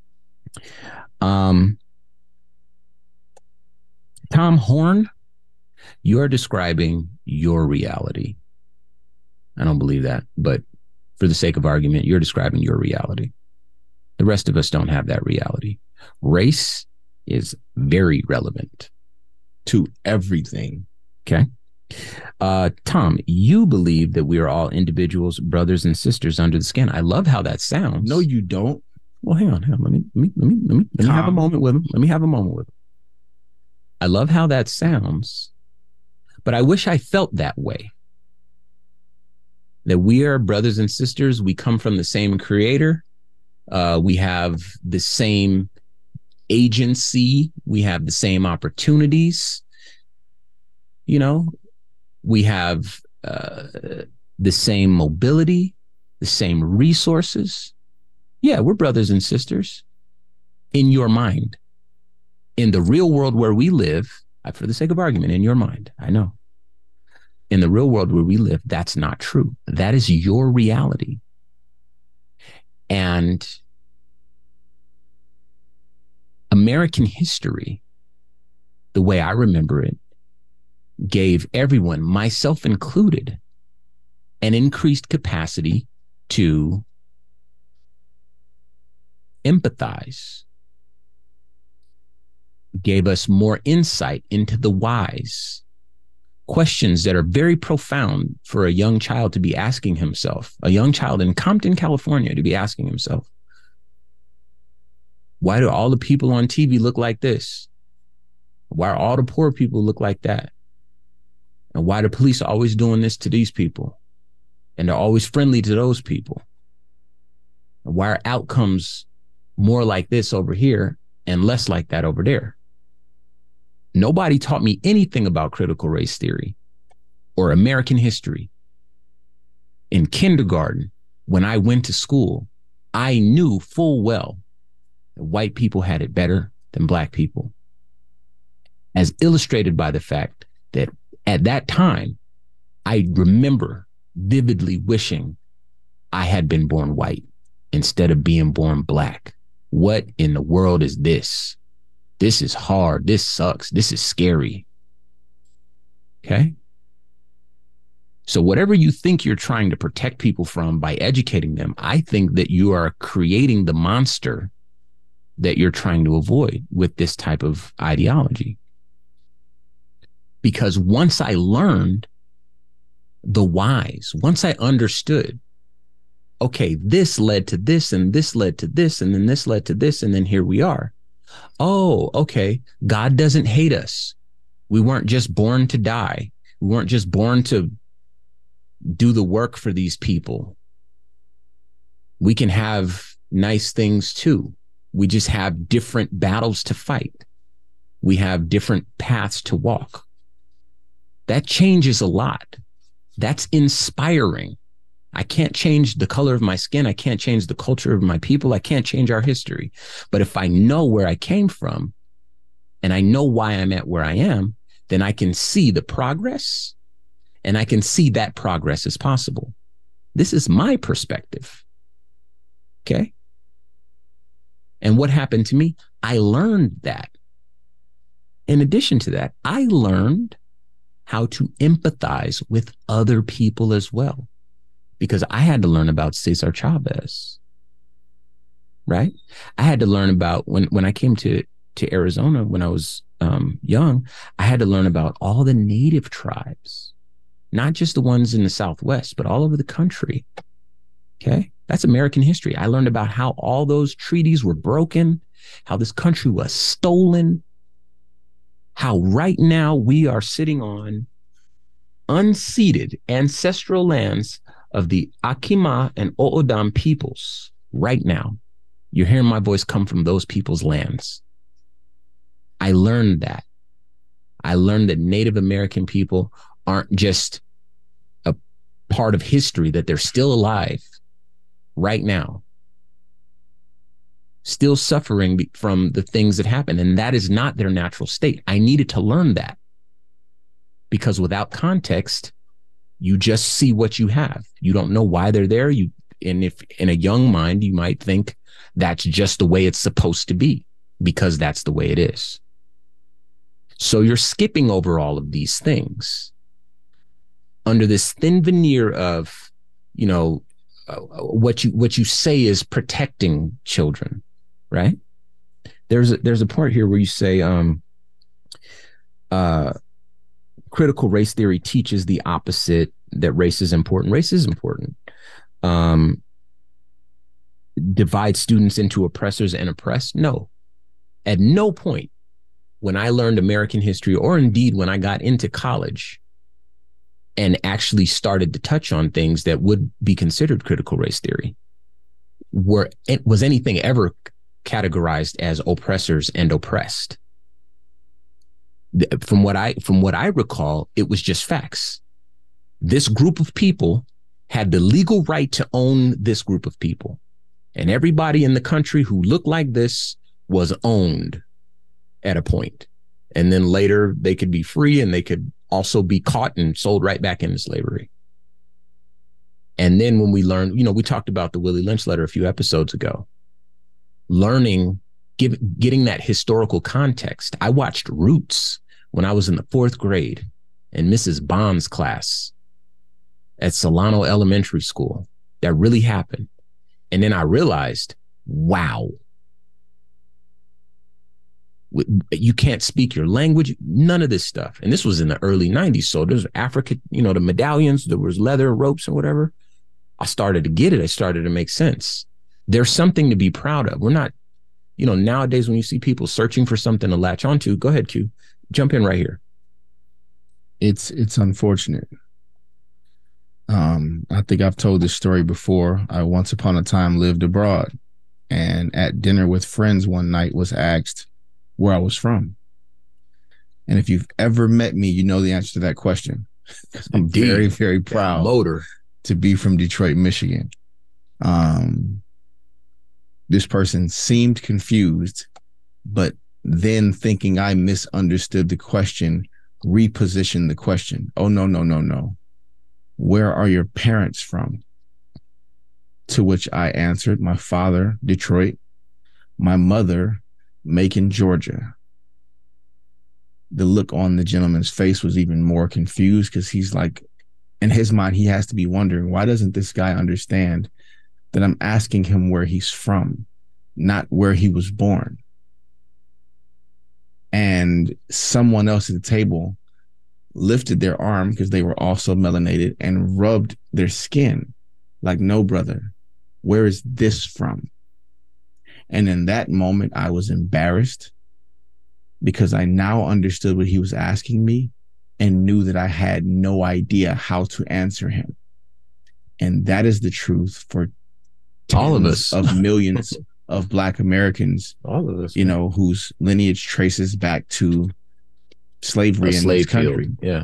Tom Horn, you are describing your reality. I don't believe that, but for the sake of argument, you're describing your reality. The rest of us don't have that reality. Race is very relevant To everything. Okay. Tom, you believe that we are all individuals, brothers and sisters under the skin. I love how that sounds. No, you don't. Well, hang on. Let me have a moment with him. Let me have a moment with him. I love how that sounds, but I wish I felt that way. That we are brothers and sisters. We come from the same creator. We have the same agency. We have the same opportunities. You know, we have the same mobility, the same resources. Yeah, we're brothers and sisters in your mind. In the real world where we live, for the sake of argument, in your mind, I know. In the real world where we live, that's not true. That is your reality. And American history, the way I remember it, gave everyone, myself included, an increased capacity to empathize, gave us more insight into the whys, questions that are very profound for a young child to be asking himself, a young child in Compton, California, to be asking himself, why do all the people on TV look like this? Why are all the poor people look like that? And why the police are always doing this to these people? And they're always friendly to those people? And why are outcomes more like this over here and less like that over there? Nobody taught me anything about critical race theory or American history. In kindergarten, when I went to school, I knew full well that white people had it better than black people, as illustrated by the fact that at that time, I remember vividly wishing I had been born white instead of being born black. What in the world is this? This is hard. This sucks. This is scary. Okay? So whatever you think you're trying to protect people from by educating them, I think that you are creating the monster that you're trying to avoid with this type of ideology. Because once I learned the whys, once I understood, okay, this led to this and this led to this and then this led to this and then here we are. Oh, okay, God doesn't hate us. We weren't just born to die. We weren't just born to do the work for these people. We can have nice things too. We just have different battles to fight. We have different paths to walk. That changes a lot. That's inspiring. I can't change the color of my skin. I can't change the culture of my people. I can't change our history. But if I know where I came from and I know why I'm at where I am, then I can see the progress and I can see that progress is possible. This is my perspective. Okay? And what happened to me? I learned that. In addition to that, I learned how to empathize with other people as well, because I had to learn about Cesar Chavez, right? I had to learn about when I came to Arizona when I was young, I had to learn about all the native tribes, not just the ones in the Southwest, but all over the country. Okay. That's American history. I learned about how all those treaties were broken, how this country was stolen, how right now we are sitting on unceded ancestral lands of the Akimah and O'odham peoples. Right now, you're hearing my voice come from those people's lands. I learned that. I learned that Native American people aren't just a part of history, that they're still alive right now, still suffering from the things that happen. And that is not their natural state. I needed to learn that, because without context, you just see what you have. You don't know why they're there. if in a young mind, you might think that's just the way it's supposed to be because that's the way it is. So you're skipping over all of these things under this thin veneer of, what you say is protecting children, right? There's a part here where you say, critical race theory teaches the opposite, that race is important. Race is important. Divide students into oppressors and oppressed? No. At no point when I learned American history, or indeed when I got into college and actually started to touch on things that would be considered critical race theory, was anything ever categorized as oppressors and oppressed. From what I recall, it was just facts. This group of people had the legal right to own this group of people. And everybody in the country who looked like this was owned at a point. And then later they could be free, and they could also be caught and sold right back into slavery. And then when we learned, we talked about the Willie Lynch letter a few episodes ago, getting that historical context. I watched Roots when I was in the 4th grade in Mrs. Bond's class at Solano Elementary School. That really happened. And then I realized, wow, you can't speak your language, none of this stuff. And this was in the early 90s. So there's Africa, the medallions, there was leather ropes and whatever. I started to get it. It started to make sense. There's something to be proud of. We're not, nowadays when you see people searching for something to latch onto, go ahead, Q, jump in right here. It's unfortunate. I think I've told this story before. I once upon a time lived abroad, and at dinner with friends one night was asked where I was from. And if you've ever met me, you know the answer to that question. I'm very, very proud to be from Detroit, Michigan. This person seemed confused, but then thinking I misunderstood the question, repositioned the question. Oh, no. Where are your parents from? To which I answered, my father, Detroit, my mother, Macon, Georgia. The look on the gentleman's face was even more confused, because he's like, in his mind, he has to be wondering, why doesn't this guy understand that I'm asking him where he's from, not where he was born? And someone else at the table lifted their arm, because they were also melanated, and rubbed their skin like, no, brother, where is this from? And in that moment, I was embarrassed, because I now understood what he was asking me and knew that I had no idea how to answer him. And that is the truth for all of us, of millions of Black Americans, all of us, whose lineage traces back to slavery in this country. Yeah.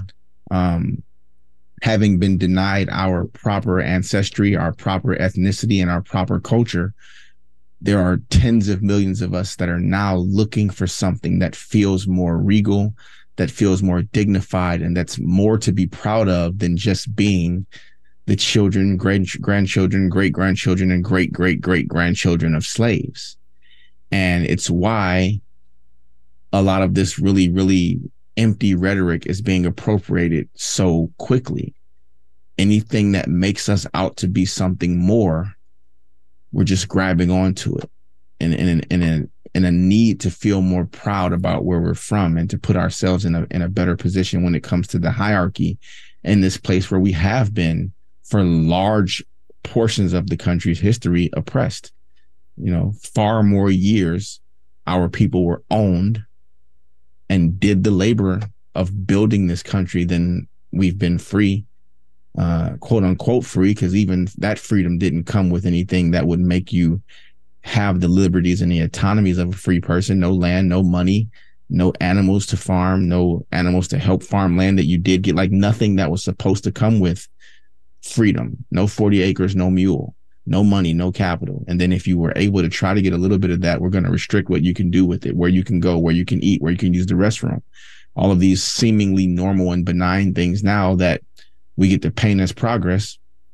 Having been denied our proper ancestry, our proper ethnicity, and our proper culture, there are tens of millions of us that are now looking for something that feels more regal, that feels more dignified, and that's more to be proud of than just being the children, grandchildren, great-grandchildren, and great-great-great-grandchildren of slaves. And it's why a lot of this really, really empty rhetoric is being appropriated so quickly. Anything that makes us out to be something more, we're just grabbing onto it in a need to feel more proud about where we're from, and to put ourselves in a better position when it comes to the hierarchy in this place where we have been, for large portions of the country's history, oppressed. Far more years our people were owned and did the labor of building this country than we've been free, quote unquote free, because even that freedom didn't come with anything that would make you have the liberties and the autonomies of a free person. No land, no money, no animals to farm, no animals to help farm land that you did get, like nothing that was supposed to come with freedom. No 40 acres, no mule, no money, no capital. And then if you were able to try to get a little bit of that, we're going to restrict what you can do with it, where you can go, where you can eat, where you can use the restroom. All of these seemingly normal and benign things now that we get to paint as progress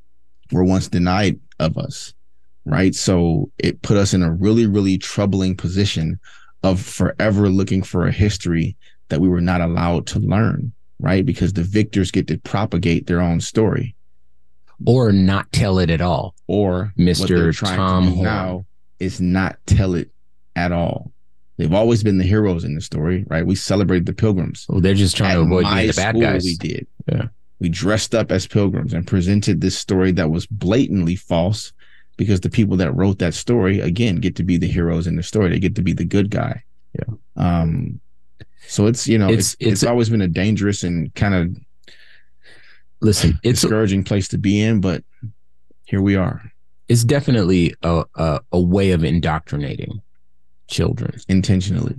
were once denied of us, right? So it put us in a really, really troubling position of forever looking for a history that we were not allowed to learn, right? Because the victors get to propagate their own story. Or not tell it at all. Or Mr. Tom Horn now is not tell it at all. They've always been the heroes in the story, right? We celebrate the pilgrims. Well, they're just trying to avoid being the bad guys. We did. Yeah. We dressed up as pilgrims and presented this story that was blatantly false, because the people that wrote that story, again, get to be the heroes in the story. They get to be the good guy. Yeah. So it's, you know, it's always been a dangerous and kind of discouraging place to be in, but here we are. It's definitely a way of indoctrinating children intentionally.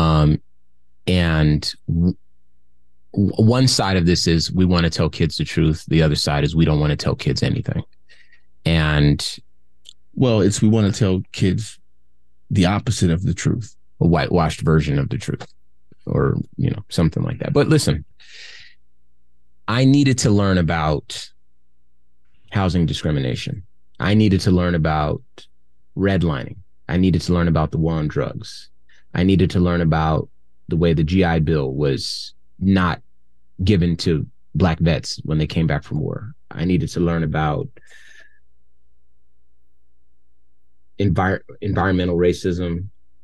And one side of this is we want to tell kids the truth. The other side is we don't want to tell kids anything. And well, we want to tell kids the opposite of the truth, a whitewashed version of the truth, or, you know, something like that. But listen, I needed to learn about housing discrimination. I needed to learn about redlining. I needed to learn about the war on drugs. I needed to learn about the way the GI Bill was not given to Black vets when they came back from war. I needed to learn about environmental racism.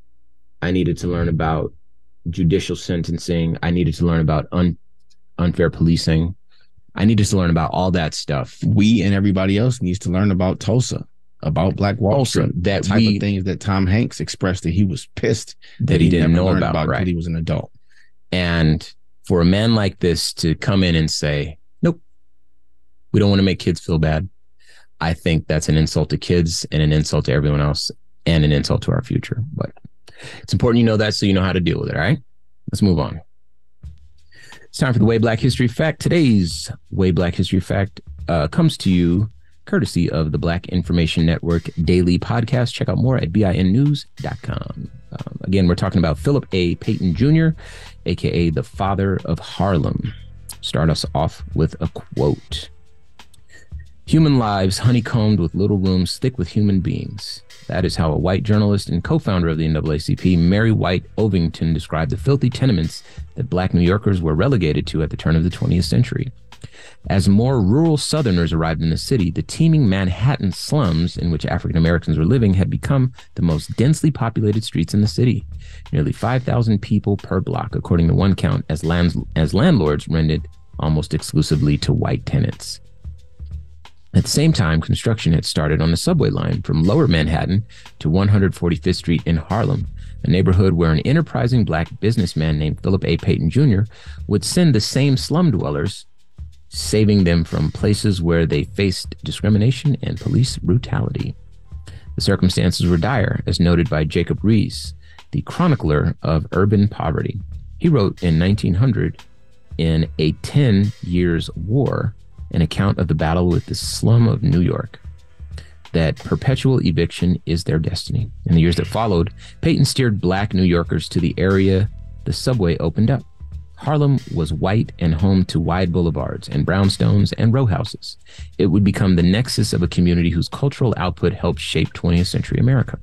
I needed to learn about judicial sentencing. I needed to learn about unfair policing. I needed to learn about all that stuff. We and everybody else needs to learn about Tulsa, about Black Wall Street, that type of things that Tom Hanks expressed that he was pissed that he didn't know about, right? Because he was an adult. And for a man like this to come in and say, nope, we don't want to make kids feel bad, I think that's an insult to kids and an insult to everyone else and an insult to our future. But it's important you know that so you know how to deal with it, all right? Let's move on. It's time for the Way Black History Fact. Today's Way Black History Fact comes to you courtesy of the Black Information Network daily podcast. Check out more at binnews.com. Again, we're talking about Philip A. Payton Jr., a.k.a. the father of Harlem. Start us off with a quote. Human lives honeycombed with little rooms thick with human beings. That is how a white journalist and co-founder of the NAACP, Mary White Ovington, described the filthy tenements that Black New Yorkers were relegated to at the turn of the 20th century. As more rural Southerners arrived in the city, the teeming Manhattan slums in which African Americans were living had become the most densely populated streets in the city. Nearly 5,000 people per block, according to one count, as landlords rented almost exclusively to white tenants. At the same time, construction had started on the subway line from Lower Manhattan to 145th Street in Harlem, a neighborhood where an enterprising Black businessman named Philip A. Payton Jr. would send the same slum dwellers, saving them from places where they faced discrimination and police brutality. The circumstances were dire, as noted by Jacob Riis, the chronicler of urban poverty. He wrote in 1900, in A 10 Years' War, an account of the battle with the slum of New York, that perpetual eviction is their destiny. In the years that followed, Payton steered Black New Yorkers to the area the subway opened up. Harlem was white and home to wide boulevards and brownstones and row houses. It would become the nexus of a community whose cultural output helped shape 20th century America.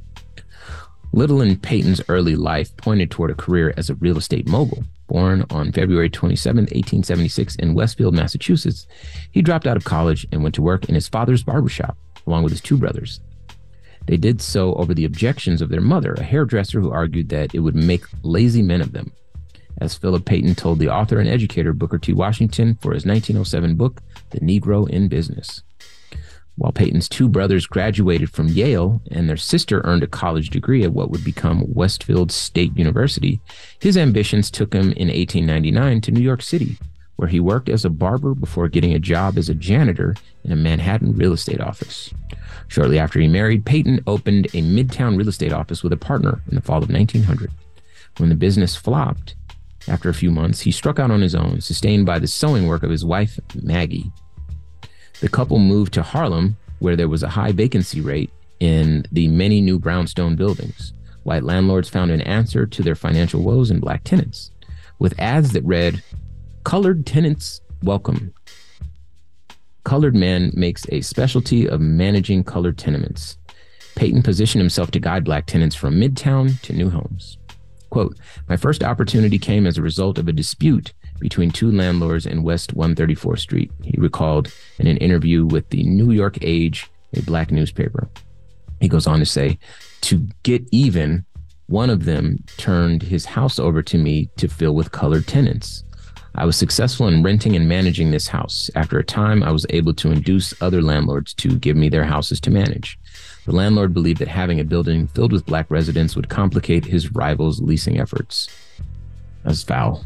Little in Payton's early life pointed toward a career as a real estate mogul. Born on February 27, 1876 in Westfield, Massachusetts, he dropped out of college and went to work in his father's barbershop, along with his two brothers. They did so over the objections of their mother, a hairdresser who argued that it would make lazy men of them. As Philip Payton told the author and educator Booker T. Washington for his 1907 book, The Negro in Business. While Payton's two brothers graduated from Yale and their sister earned a college degree at what would become Westfield State University, his ambitions took him in 1899 to New York City, where he worked as a barber before getting a job as a janitor in a Manhattan real estate office. Shortly after he married, Payton opened a Midtown real estate office with a partner in the fall of 1900. When the business flopped, after a few months, he struck out on his own, sustained by the sewing work of his wife, Maggie. The couple moved to Harlem, where there was a high vacancy rate in the many new brownstone buildings. White landlords found an answer to their financial woes in Black tenants, with ads that read, "Colored tenants welcome. colored man makes a specialty of managing colored tenements. Payton positioned himself to guide Black tenants from Midtown to new homes. Quote, my first opportunity came as a result of a dispute between two landlords in West 134th Street, he recalled in an interview with the New York Age, a Black newspaper. He goes on to say, to get even, one of them turned his house over to me to fill with colored tenants. I was successful in renting and managing this house. After a time, I was able to induce other landlords to give me their houses to manage. The landlord believed that having a building filled with Black residents would complicate his rival's leasing efforts. That's foul.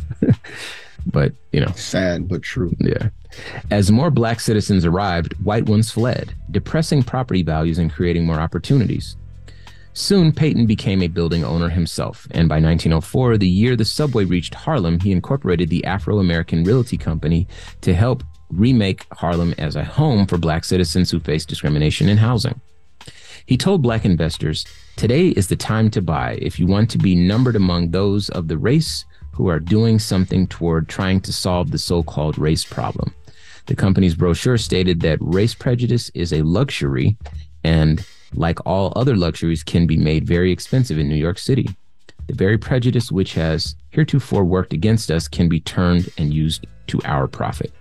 But, you know. Sad, but true. Yeah. As more Black citizens arrived, white ones fled, depressing property values and creating more opportunities. Soon, Payton became a building owner himself, and by 1904, the year the subway reached Harlem, he incorporated the Afro-American Realty Company to help remake Harlem as a home for Black citizens who faced discrimination in housing. He told Black investors, today is the time to buy if you want to be numbered among those of the race who are doing something toward trying to solve the so-called race problem. The company's brochure stated that race prejudice is a luxury and, like all other luxuries, can be made very expensive in New York City. The very prejudice which has heretofore worked against us can be turned and used to our profit.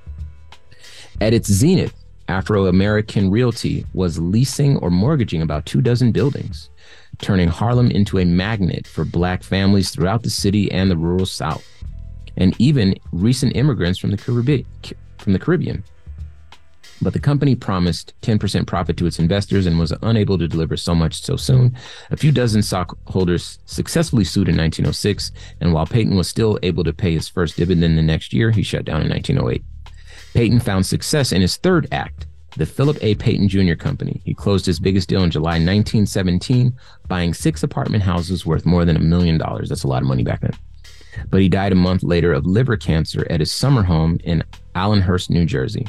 At its zenith, Afro-American Realty was leasing or mortgaging about 24 buildings, turning Harlem into a magnet for Black families throughout the city and the rural South, and even recent immigrants from the Caribbean. But the company promised 10% profit to its investors and was unable to deliver so much so soon. A few dozen stockholders successfully sued in 1906, and while Payton was still able to pay his first dividend the next year, he shut down in 1908. Payton found success in his third act, the Philip A. Payton Jr. Company. He closed his biggest deal in July 1917, buying 6 apartment houses worth more than $1 million. That's a lot of money back then. But he died a month later of liver cancer at his summer home in Allenhurst, New Jersey.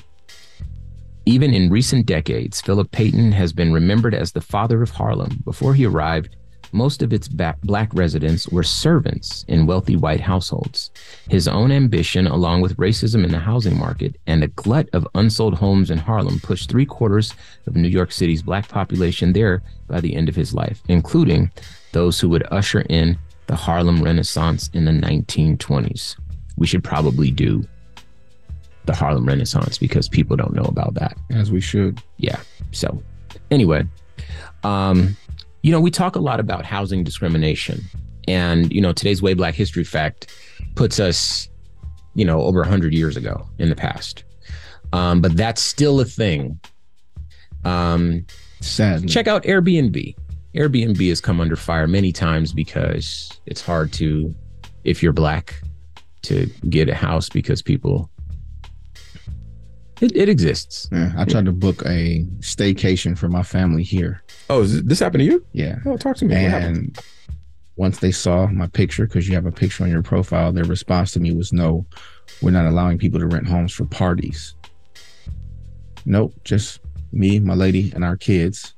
Even in recent decades, Philip Payton has been remembered as the father of Harlem. Before he arrived, most of its Black residents were servants in wealthy white households. His own ambition, along with racism in the housing market and a glut of unsold homes in Harlem, pushed 3/4 of New York City's Black population there by the end of his life, including those who would usher in the Harlem Renaissance in the 1920s. We should probably do the Harlem Renaissance because people don't know about that. As we should. Yeah. So anyway, we talk a lot about housing discrimination, and, today's Way Black History Fact puts us, over 100 years ago in the past. But that's still a thing. Sadly. Check out Airbnb. Airbnb has come under fire many times because it's hard to, if you're Black, to get a house because people, it exists. Yeah, I tried to book a staycation for my family here. Oh, this happened to you? Yeah. Oh, talk to me. And once they saw my picture, because you have a picture on your profile, their response to me was, no, we're not allowing people to rent homes for parties. Nope, just me, my lady, and our kids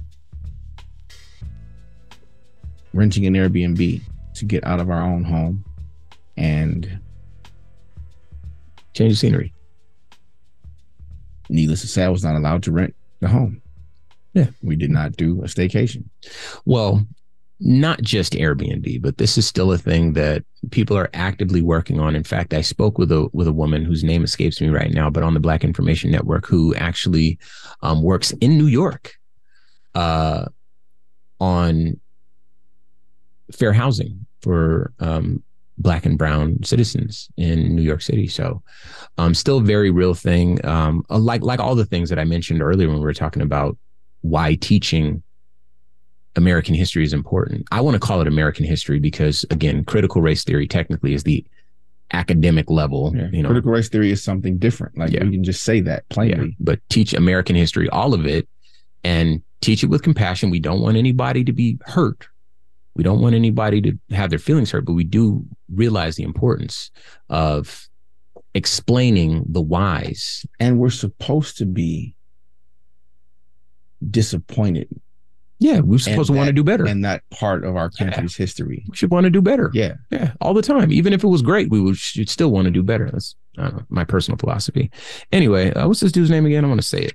renting an Airbnb to get out of our own home and change the scenery. Needless to say, I was not allowed to rent the home. Yeah. We did not do a staycation. Well, not just Airbnb, but this is still a thing that people are actively working on. In fact, I spoke with a woman whose name escapes me right now, but on the Black Information Network, who actually works in New York on fair housing for Black and brown citizens in New York City. So still a very real thing. Like all the things that I mentioned earlier when we were talking about why teaching American history is important. I want to call it American history because, again, critical race theory technically is the academic level. Yeah. Critical race theory is something different. We can just say that plainly. Yeah. But teach American history, all of it, and teach it with compassion. We don't want anybody to be hurt. We don't want anybody to have their feelings hurt, but we do realize the importance of explaining the whys. And we're supposed to be disappointed Yeah, we're supposed to want to do better. And that part of our country's history. We should want to do better. Yeah. Yeah, all the time. Even if it was great, should still want to do better. That's my personal philosophy. Anyway, what's this dude's name again? I want to say it.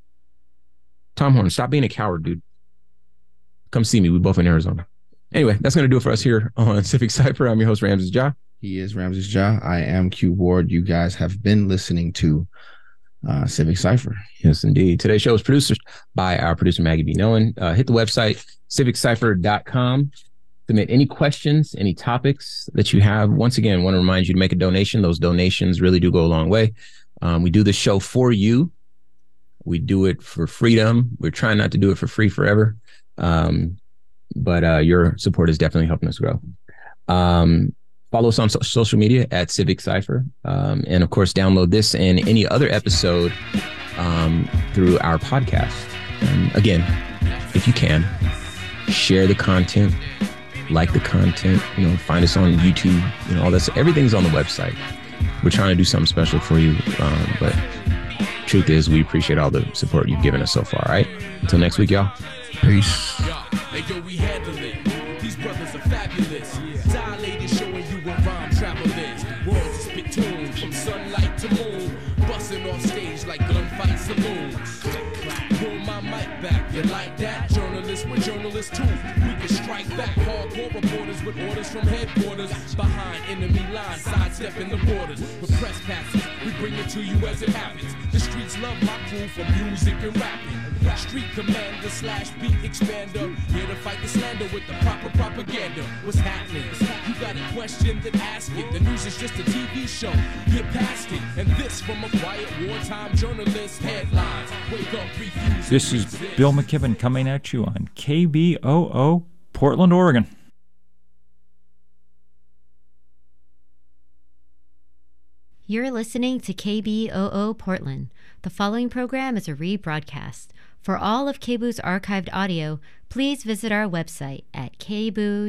Tom Horn. Stop being a coward, dude. Come see me. We're both in Arizona. Anyway, that's going to do it for us here on Civic Cypher. I'm your host, Ramses Ja. He is Ramses Ja. I am Q Ward. You guys have been listening to Civic Cypher. Yes, indeed. Today's show is produced by our producer, Maggie B. Nolan. Hit the website, civiccypher.com. Submit any questions, any topics that you have. Once again, I want to remind you to make a donation. Those donations really do go a long way. We do this show for you. We do it for freedom. We're trying not to do it for free forever. But your support is definitely helping us grow. Follow us on social media at Civic Cypher. And of course, download this and any other episode through our podcast. And again, if you can, share the content, like the content, find us on YouTube, all that. Everything's on the website. We're trying to do something special for you. But truth is, we appreciate all the support you've given us so far. All right. Until next week, y'all. Peace. We handle it. These brothers are fabulous. Dilated, showing you what rhyme travel is. Words is spittoon from sunlight to moon. Busting off stage like gunfight saloon. Pull my mic back. You like that? Journalists, we're journalists too. We can strike back. Hardcore reporters with orders from headquarters. Behind enemy lines, sidestepping the borders. With press passes, we bring it to you as it happens. The streets love my crew for music and rapping. Street commander / beat expander. Here to fight the slander with the proper propaganda. What's happening? You got a question, then ask it. The news is just a TV show. Get past it. And this from a quiet wartime journalist. Headlines. Wake up, refuse. This is Bill McKibben coming at you on KBOO, Portland, Oregon. You're listening to KBOO Portland. The following program is a rebroadcast. For all of KBOO's archived audio, please visit our website at kboo.org.